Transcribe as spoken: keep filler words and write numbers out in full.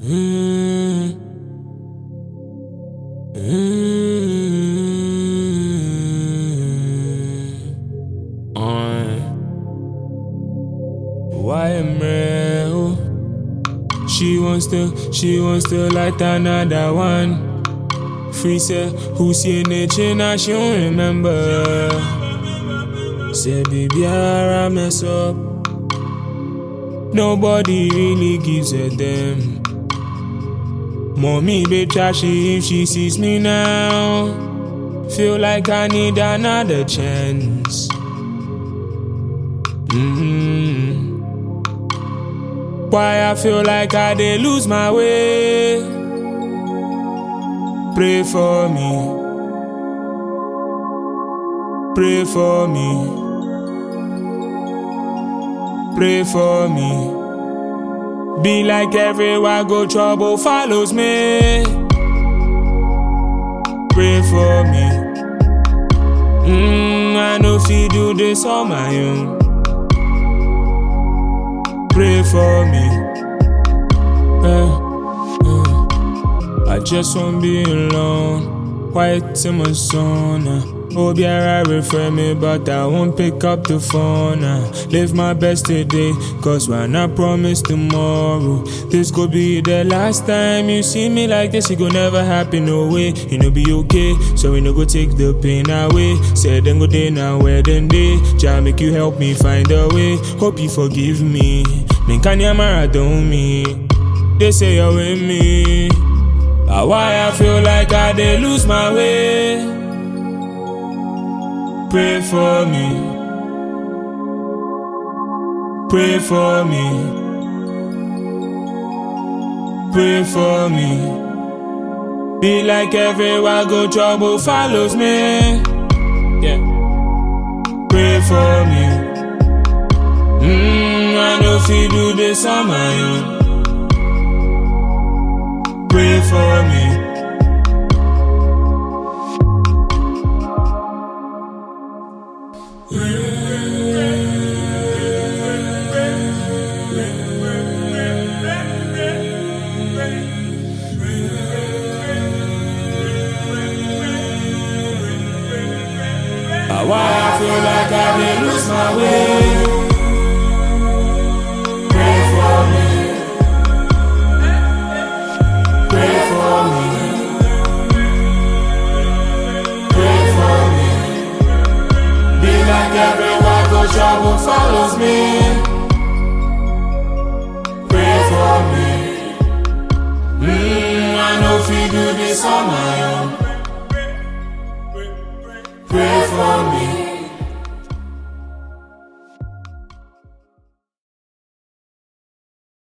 Mm. Mm. On. Why am I? She wants to, she wants to light another one. Free say, who see nature now she don't remember. Say baby I mess up. Nobody really gives a damn. Mommy be trashy if she sees me now. Feel like I need another chance. Mm-hmm. Why I feel like I dey lose my way. Pray for me. Pray for me. Pray for me. Be like everywhere go, trouble follows me. Pray for me. Mm, I know if you do this on my own. Pray for me. Uh, uh. I just won't be alone. Quiet in my zone. Uh. Hope you're refer me, but I won't pick up the phone. Uh. Live my best today, cause when I promise tomorrow, this could be the last time you see me like this. It gon' never happen, no way. You know be okay, so we no go take the pain away. Said then go day now, wedding day. Jah make you help me find a way. Hope you forgive me. Me can you maradon me? They say you're with me. Uh, why I feel like I dey lose my way. Pray for me. Pray for me. Pray for me. Be like everywhere go, trouble follows me. Yeah. Pray for me. Mm, I know if you do this on my own. Pray for me. Why I feel like I did lose my way. Pray for me. Pray for me. Pray for me. Be like everywhere go, trouble follows me. Pray for me. Mm, I know if you do this on my own.